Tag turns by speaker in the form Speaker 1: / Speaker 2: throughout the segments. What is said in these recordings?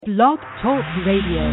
Speaker 1: Blog Talk Radio.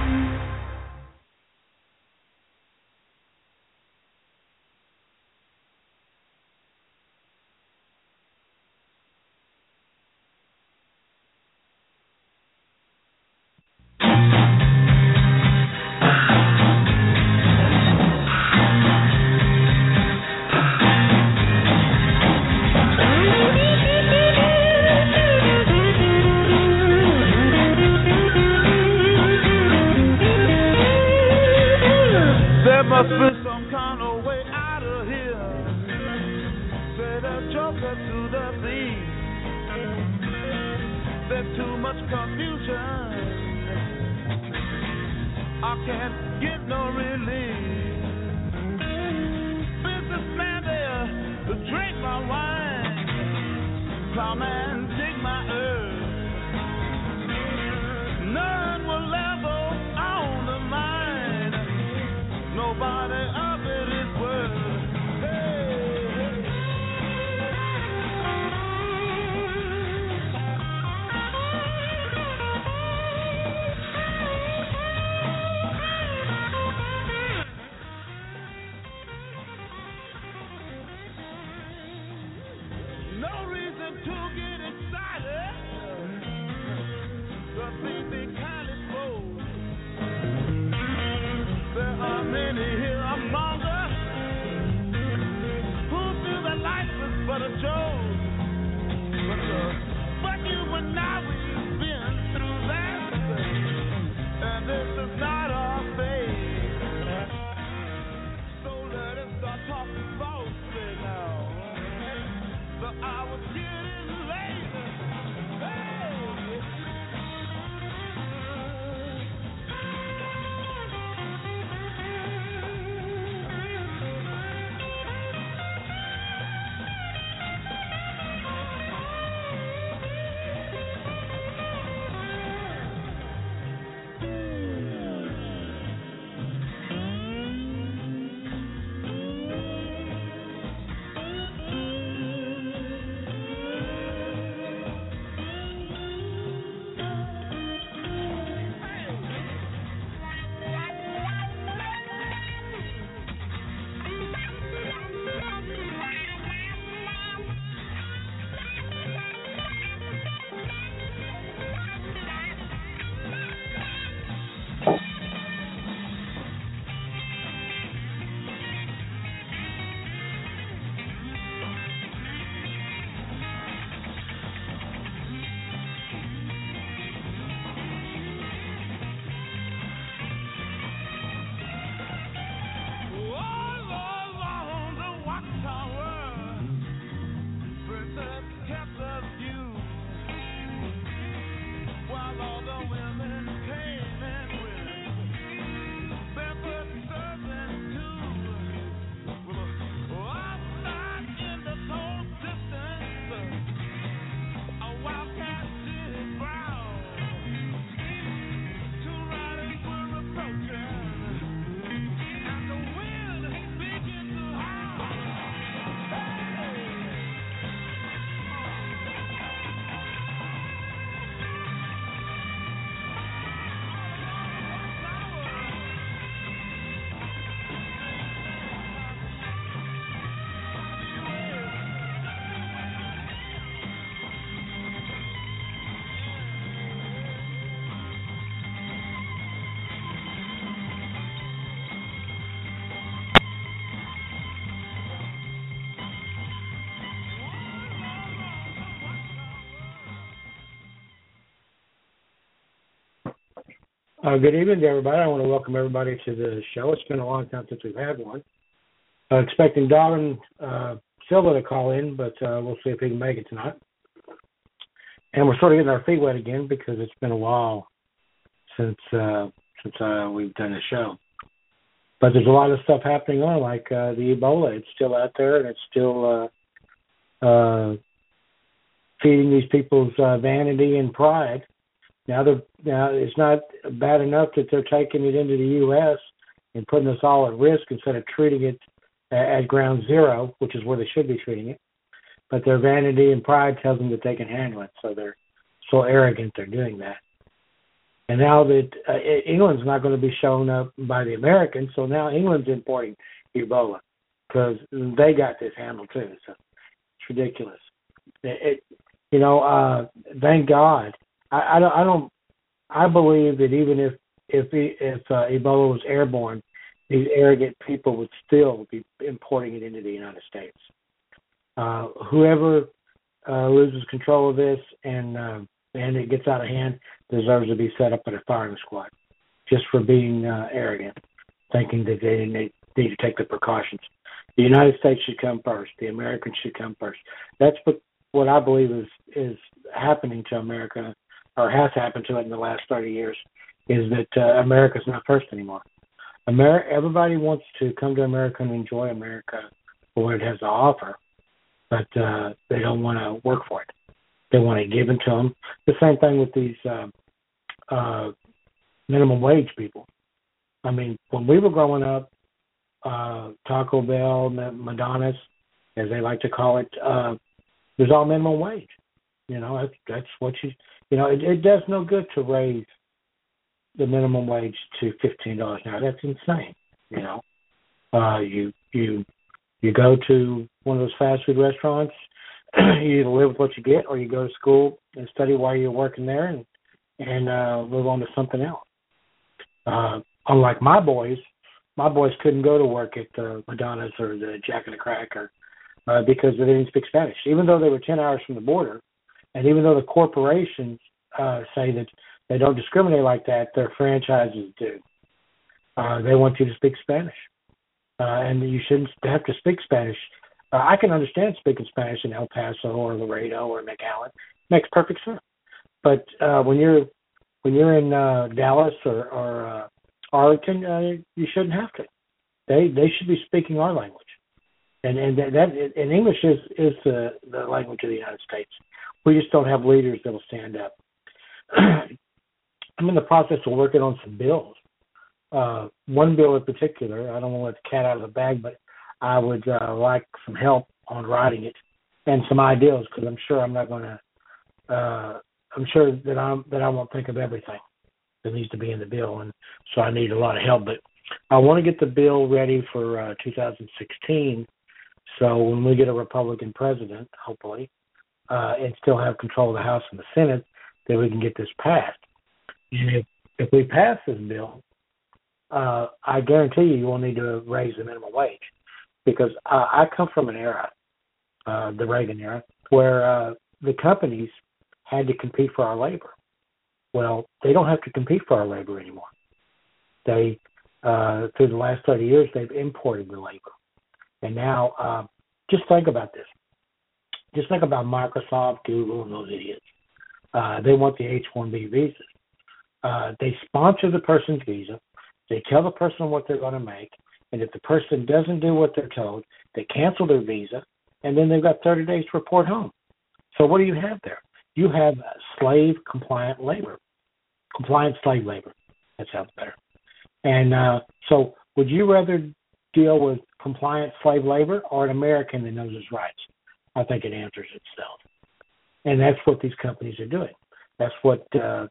Speaker 2: Good evening to everybody. I want to welcome everybody to the show. It's been a long time since we've had one. Expecting Darwin Silva to call in, but we'll see if he can make it tonight. And we're sort of getting our feet wet again because it's been a while since we've done a show. But there's a lot of stuff happening on, like the Ebola. It's still out there, and it's still feeding these people's vanity and pride. Now it's not bad enough that they're taking it into the U.S. and putting us all at risk instead of treating it at ground zero, which is where they should be treating it. But their vanity and pride tells them that they can handle it, so they're so arrogant they're doing that. And now that England's not going to be shown up by the Americans, so now England's importing Ebola because they got this handle too. So it's ridiculous. Thank God. I believe that even if Ebola was airborne, these arrogant people would still be importing it into the United States. Whoever loses control of this and it gets out of hand deserves to be set up in a firing squad just for being arrogant, thinking that they didn't need to take the precautions. The United States should come first. The Americans should come first. That's what I believe is happening to America, or has happened to it in the last 30 years, is that America's not first anymore. Everybody wants to come to America and enjoy America for what it has to offer, but they don't want to work for it. They want it given to them. The same thing with these minimum wage people. I mean, when we were growing up, Taco Bell, Madonna's, as they like to call it, was all minimum wage. That's what it does no good to raise the minimum wage to $15 an hour. That's insane. You go to one of those fast food restaurants, you either live with what you get, or you go to school and study while you're working there and move on to something else. Unlike my boys couldn't go to work at the Madonna's or the Jack and the Cracker because they didn't speak Spanish, even though they were 10 hours from the border, and even though the corporations say that they don't discriminate like that, their franchises do. They want you to speak Spanish, and you shouldn't have to speak Spanish. I can understand speaking Spanish in El Paso or Laredo or McAllen. Makes perfect sense. But when you're in Dallas or Arlington, you shouldn't have to. They should be speaking our language, and English is the language of the United States. We just don't have leaders that will stand up. I'm in the process of working on some bills. One bill in particular, I don't want to let the cat out of the bag, but I would like some help on writing it and some ideas, because I'm sure I'm not going to. I'm sure that I won't think of everything that needs to be in the bill, and so I need a lot of help. But I want to get the bill ready for 2016, so when we get a Republican president, hopefully, and still have control of the House and the Senate, then we can get this passed. And if we pass this bill, I guarantee you won't need to raise the minimum wage, because I come from an era, the Reagan era, where the companies had to compete for our labor. Well, they don't have to compete for our labor anymore. They, through the last 30 years, they've imported the labor. And now, just think about this. Just think about Microsoft, Google, and those idiots. They want the H-1B visas. They sponsor the person's visa. They tell the person what they're going to make. And if the person doesn't do what they're told, they cancel their visa. And then they've got 30 days to report home. So what do you have there? You have slave-compliant labor. Compliant slave labor. That sounds better. And so would you rather deal with compliant slave labor or an American that knows his rights? I think it answers itself. And that's what these companies are doing. That's what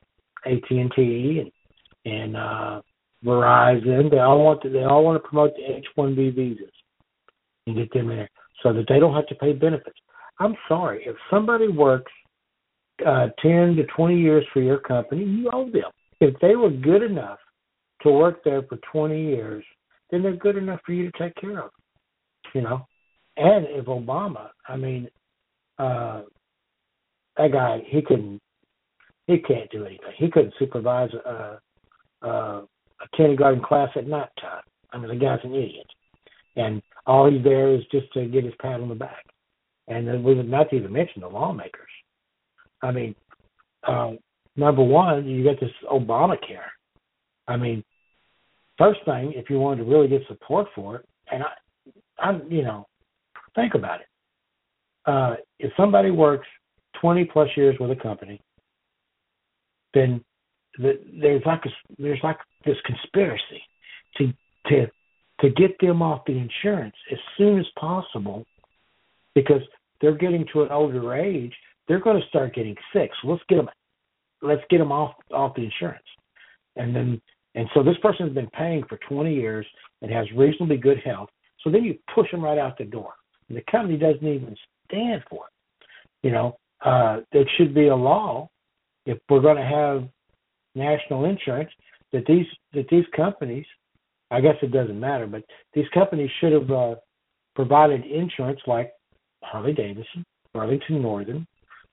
Speaker 2: AT&T and Verizon, they all want to promote the H-1B visas and get them in there so that they don't have to pay benefits. I'm sorry, if somebody works 10 to 20 years for your company, you owe them. If they were good enough to work there for 20 years, then they're good enough for you to take care of, And if Obama, that guy, he can't do anything. He couldn't supervise a kindergarten class at night time. The guy's an idiot. And all he's there is just to get his pat on the back. And then we would not even mention the lawmakers. Number one, you get this Obamacare. First thing, if you wanted to really get support for it, and think about it. If somebody works 20 plus years with a company, then there's like this conspiracy to get them off the insurance as soon as possible, because they're getting to an older age. They're going to start getting sick. So let's get them off the insurance. And so this person's been paying for 20 years and has reasonably good health. So then you push them right out the door. And the company doesn't even stand for it. There should be a law, if we're going to have national insurance, that these companies, I guess it doesn't matter, but these companies should have provided insurance like Harley Davidson, Burlington Northern,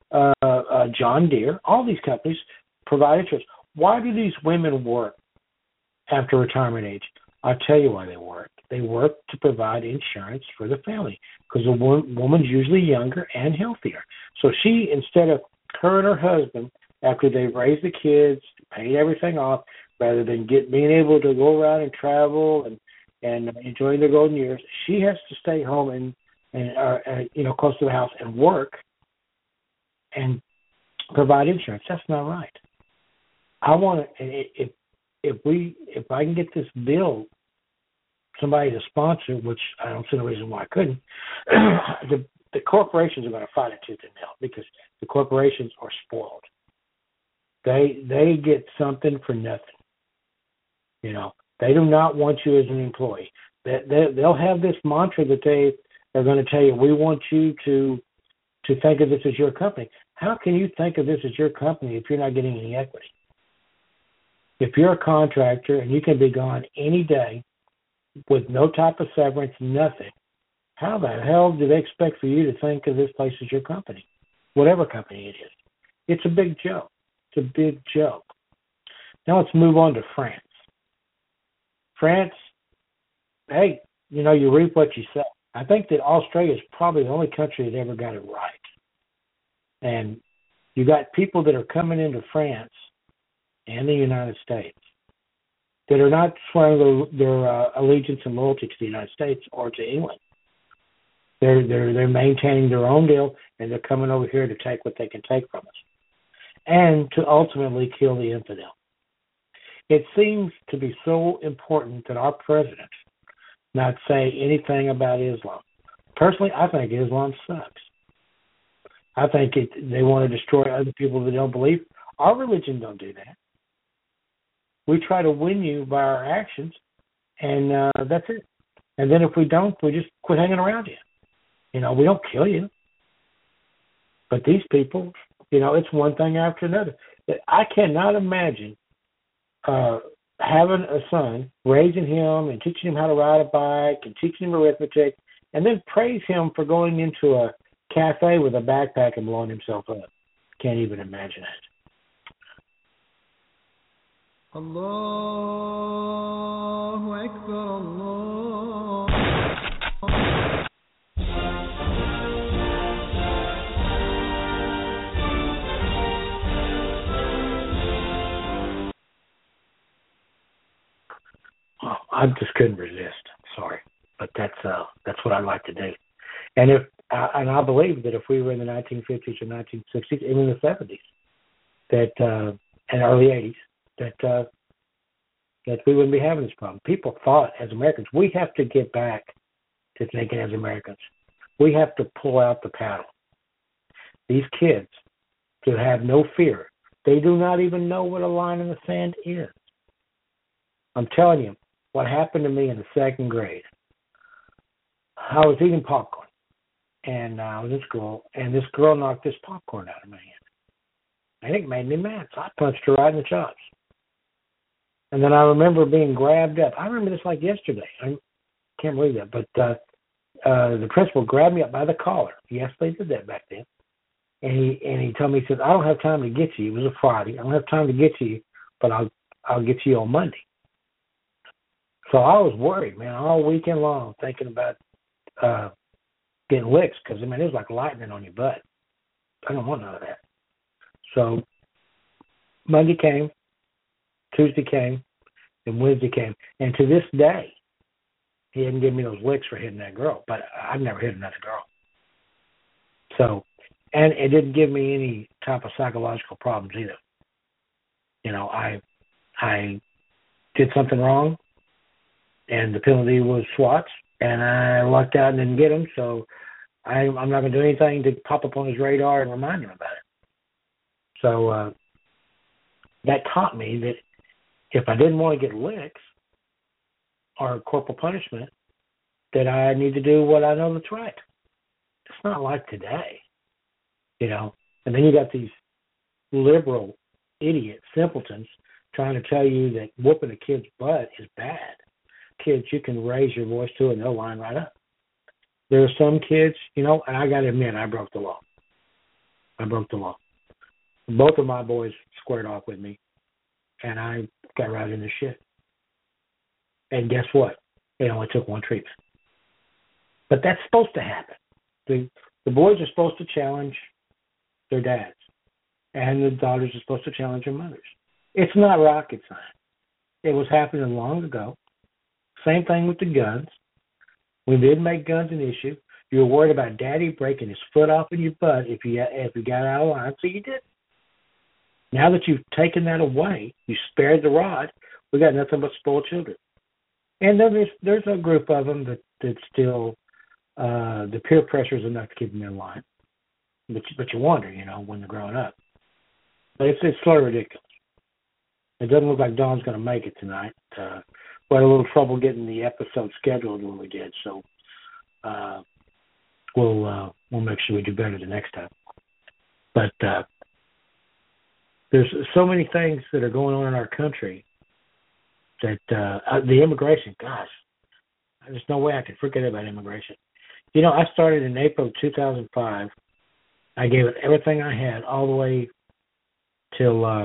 Speaker 2: John Deere. All these companies provide insurance. Why do these women work after retirement age? I'll tell you why they work. They work to provide insurance for the family because a woman's usually younger and healthier. So she, instead of her and her husband, after they've raised the kids, paid everything off, rather than being able to go around and travel and enjoying their golden years, she has to stay home and close to the house and work and provide insurance. That's not right. I want to, if I can get this bill, somebody to sponsor, which I don't see no reason why I couldn't, the corporations are going to fight it tooth and nail because the corporations are spoiled. They get something for nothing. They do not want you as an employee. They'll have this mantra that they are going to tell you, we want you to think of this as your company. How can you think of this as your company if you're not getting any equity? If you're a contractor and you can be gone any day with no type of severance, nothing, how the hell do they expect for you to think of this place as your company? Whatever company it is. It's a big joke. It's a big joke. Now let's move on to France. France, hey, you reap what you sow. I think that Australia is probably the only country that ever got it right. And you got people that are coming into France and the United States that are not swearing their allegiance and loyalty to the United States or to England. They're maintaining their own deal, and they're coming over here to take what they can take from us, and to ultimately kill the infidel. It seems to be so important that our president not say anything about Islam. Personally, I think Islam sucks. I think they want to destroy other people that don't believe. Our religion don't do that. We try to win you by our actions, and that's it. And then if we don't, we just quit hanging around you. We don't kill you. But these people, it's one thing after another. I cannot imagine having a son, raising him and teaching him how to ride a bike and teaching him arithmetic, and then praise him for going into a cafe with a backpack and blowing himself up. Can't even imagine it. Allahu Akbar, Allah. I just couldn't resist. Sorry, but that's what I'd like to do. And I believe that if we were in the 1950s or 1960s, even the 70s, and early 80s, that we wouldn't be having this problem. People thought, as Americans, we have to get back to thinking as Americans. We have to pull out the paddle. These kids, to have no fear, they do not even know what a line in the sand is. I'm telling you, what happened to me in the second grade, I was eating popcorn, and I was in school, and this girl knocked this popcorn out of my hand. And it made me mad, so I punched her right in the chops. And then I remember being grabbed up. I remember this like yesterday. I can't believe that. But the principal grabbed me up by the collar. Yes, they did that back then. And he told me, he said, I don't have time to get to you. It was a Friday. I don't have time to get to you, but I'll get to you on Monday. So I was worried, man, all weekend long, thinking about getting licks because, it was like lightning on your butt. I don't want none of that. So Monday came, Tuesday came, and Wednesday came. And to this day, he didn't give me those licks for hitting that girl, but I've never hit another girl. So, and it didn't give me any type of psychological problems either. I did something wrong, and the penalty was swats, and I lucked out and didn't get him, so I'm not going to do anything to pop up on his radar and remind him about it. So that taught me that if I didn't want to get licks or corporal punishment, that I need to do what I know that's right. It's not like today, you know. And then you got these liberal idiot simpletons trying to tell you that whooping a kid's butt is bad. Kids, you can raise your voice to and they'll line right up. There are some kids, you know, and I got to admit, I broke the law. I broke the law. Both of my boys squared off with me, and I got right in the shit. And guess what? It only took one treatment. But that's supposed to happen. The boys are supposed to challenge their dads, and the daughters are supposed to challenge their mothers. It's not rocket science. It was happening long ago. Same thing with the guns. We did make guns an issue. You were worried about daddy breaking his foot off in your butt if you got out of line, so you did. Now that you've taken that away, you spared the rod, we got nothing but spoiled children. And then there's a group of them that still, the peer pressure is enough to keep them in line. But you wonder, you know, when they're growing up. But it's sort of ridiculous. It doesn't look like Dawn's going to make it tonight. We had a little trouble getting the episode scheduled when we did, so we'll make sure we do better the next time. But there's so many things that are going on in our country that the immigration, gosh, there's no way I could forget about immigration. You know, I started in April of 2005. I gave it everything I had all the way till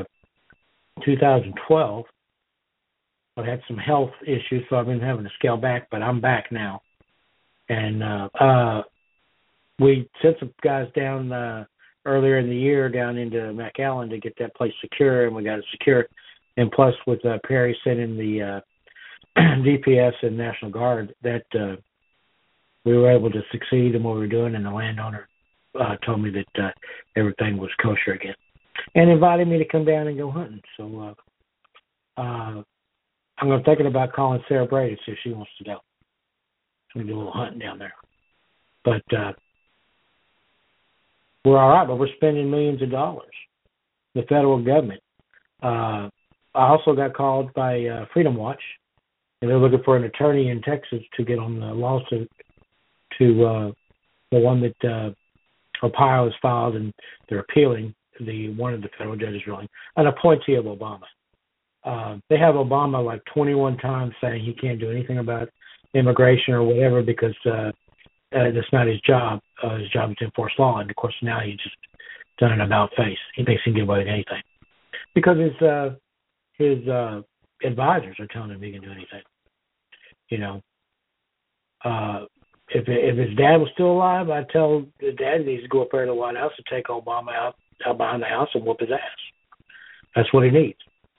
Speaker 2: 2012. I had some health issues, so I've been having to scale back, but I'm back now. And we sent some guys down earlier in the year down into McAllen to get that place secure, and we got it secure. And plus, with Perry sending the DPS and National Guard, that we were able to succeed in what we were doing, and the landowner told me that everything was kosher again, and invited me to come down and go hunting. So I'm thinking about calling Sarah Bray to see if she wants to go. We do a little hunting down there. But we're all right, but we're spending millions of dollars. The federal government. I also got called by Freedom Watch, and they're looking for an attorney in Texas to get on the lawsuit to the one that Ohio has filed, and they're appealing one of the federal judges ruling, an appointee of Obama. They have Obama like 21 times saying he can't do anything about immigration or whatever because that's not his job. His job is to enforce law, and of course now he's just done an about face. He thinks he can get away with anything because his advisors are telling him he can do anything. You know, if his dad was still alive, I'd tell the dad he needs to go up there to the White House and take Obama out behind the house and whoop his ass. That's what he needs.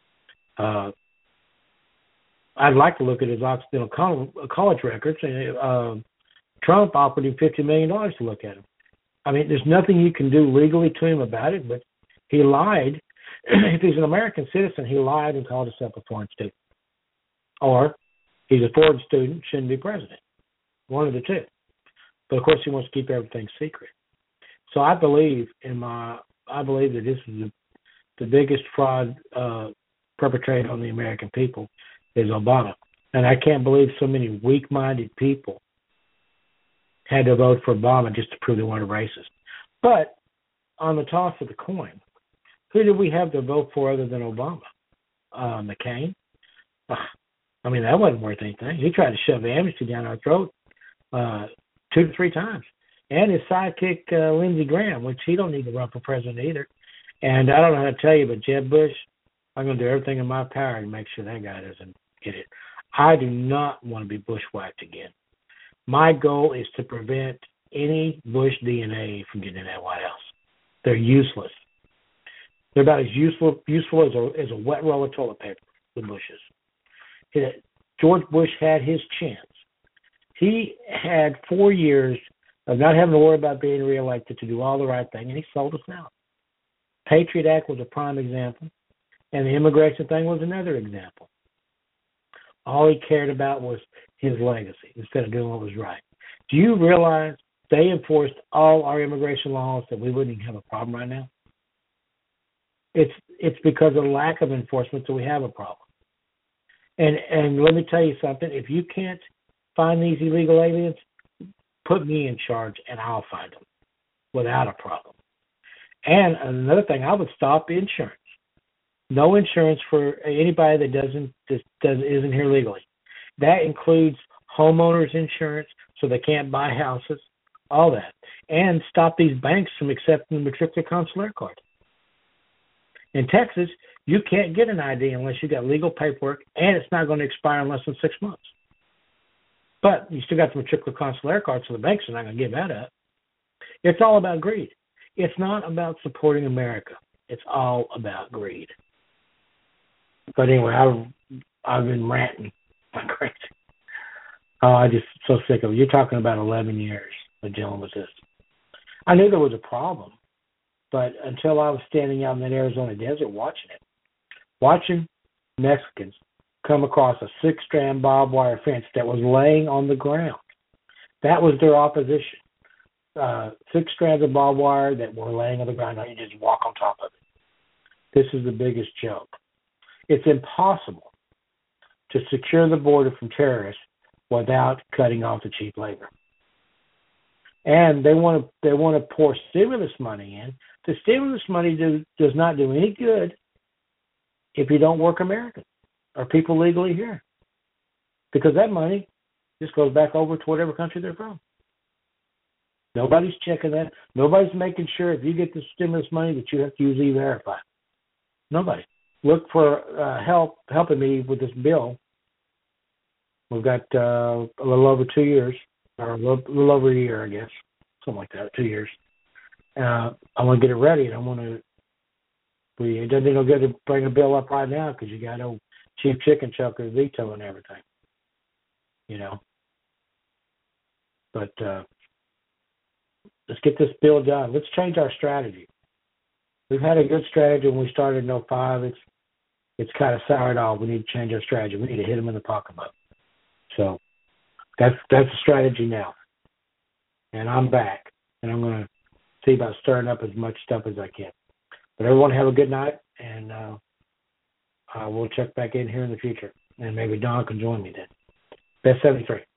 Speaker 2: I'd like to look at his Occidental college records. Trump offered him $50 million to look at him. I mean, there's nothing you can do legally to him about it, but he lied. If he's an American citizen, he lied and called himself a foreign student. Or he's a foreign student, shouldn't be president. One of the two. But of course, he wants to keep everything secret. So I believe that this is the biggest fraud perpetrated on the American people is Obama. And I can't believe so many weak-minded people had to vote for Obama just to prove they weren't a racist. But on the toss of the coin, who did we have to vote for other than Obama? McCain? I mean, that wasn't worth anything. He tried to shove amnesty down our throat 2 to 3 times. And his sidekick, Lindsey Graham, which he don't need to run for president either. And I don't know how to tell you, but Jeb Bush, I'm going to do everything in my power to make sure that guy doesn't get it. I do not want to be bushwhacked again. My goal is to prevent any Bush DNA from getting in that White House. They're useless. They're about as useful as a wet roll of toilet paper, the Bushes. George Bush had his chance. He had 4 years of not having to worry about being reelected to do all the right thing, and he sold us out. Patriot Act was a prime example, and the immigration thing was another example. All he cared about was his legacy instead of doing what was right. Do you realize they enforced all our immigration laws that we wouldn't even have a problem right now? It's because of lack of enforcement that we have a problem. And let me tell you something. If you can't find these illegal aliens, put me in charge, and I'll find them without a problem. And another thing, I would stop insurance. No insurance for anybody that isn't here legally. That includes homeowners insurance, so they can't buy houses, all that. And stop these banks from accepting the matricular consular card. In Texas, you can't get an ID unless you got legal paperwork, and it's not going to expire in less than 6 months. But you still got the matricular consular card, so the banks are not going to give that up. It's all about greed. It's not about supporting America. It's all about greed. But anyway, I've been ranting like crazy. Oh, I'm just so sick of it. You're talking about 11 years of dealing with this. I knew there was a problem, but until I was standing out in that Arizona desert watching Mexicans come across a 6-strand barbed wire fence that was laying on the ground. That was their opposition. 6 strands of barbed wire that were laying on the ground, and you just walk on top of it. This is the biggest joke. It's impossible to secure the border from terrorists without cutting off the cheap labor. And they want to pour stimulus money in. The stimulus money does not do any good if you don't work American or people legally here, because that money just goes back over to whatever country they're from. Nobody's checking that. Nobody's making sure if you get the stimulus money that you have to use E-Verify. Nobody. Look for helping me with this bill. We've got a little over 2 years, or a little over a year, I guess, something like that, 2 years. I want to get it ready, and I want to. It doesn't no good to bring a bill up right now because you got old Chief Chicken Chucker vetoing everything, you know. But let's get this bill done. Let's change our strategy. We've had a good strategy when we started in 2005. It's kind of soured off. We need to change our strategy. We need to hit them in the pocketbook. So that's the strategy now. And I'm back, and I'm going to see about stirring up as much stuff as I can. But everyone have a good night, and we'll check back in here in the future. And maybe Don can join me then. Best 73.